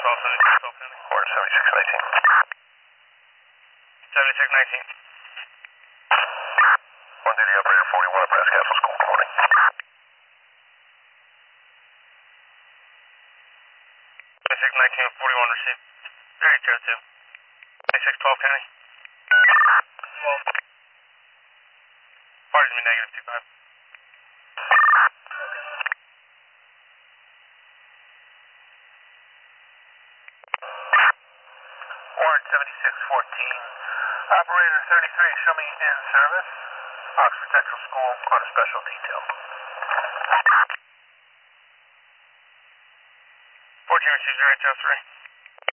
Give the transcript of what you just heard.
Ward 7619. 7619. One duty operator 41 at Brass Castle School. Good morning. 7619, 41 received. Area 02. 2612 County. 12. Pardon me, negative 25. Ward 7614. Operator 33, show me in service. Oxford Central School on a special detail. 14 received, area 03.